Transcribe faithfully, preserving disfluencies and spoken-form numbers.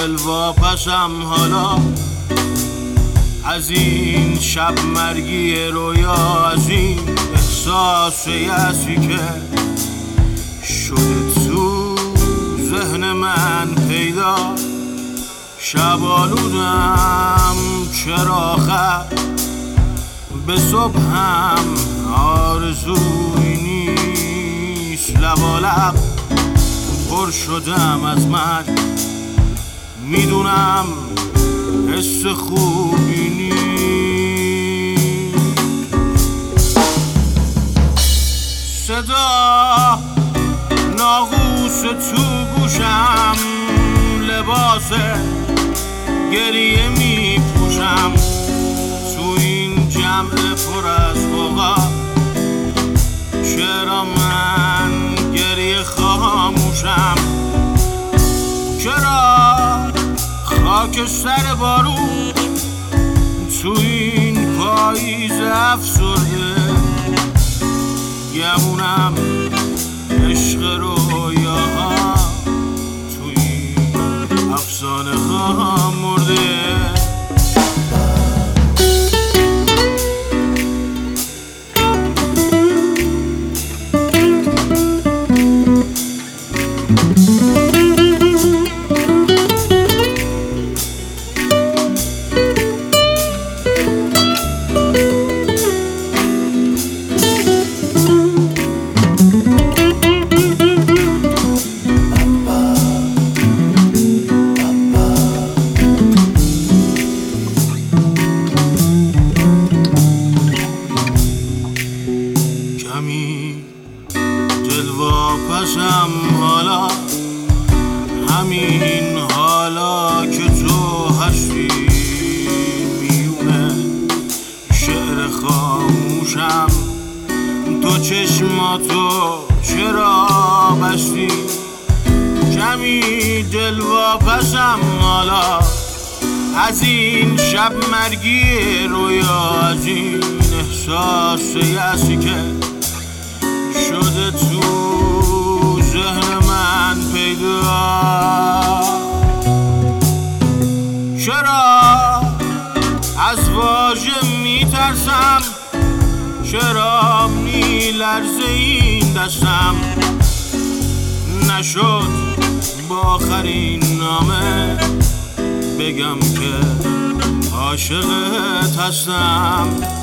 دلواپسم حالا از این شب مرگی رویا، از این احساس یأسی که شده تو ذهن من پیدا. شب آلودم چرا آخر به صبح هم آرزوی نیست. لبالب پر شدم از مرگ، میدونم حس خوبی نیست. صدا ناقوس تو گوشم، لباس گریه می پوشم تو این جمع پر از غوغا. چرا من گریه خاموشم؟ چرا خاک سر بارون تو این پاییز افسرده؟ گمونم عشق رویاها تو این افسانه ها مرده. دلواپسم حالا، همین حالا که تو هستی میونه شعر خاموشم. تو چشماتو چرا بستی؟ کمی دلواپسم حالا از این شب مرگی رویا، از این احساس یأسی که شده تو ذهن من پیدا. چرا از واژه میترسم؟ چرا میلرزه این دستم؟ نشد با آخرین نامه بگم که عاشقت هستم.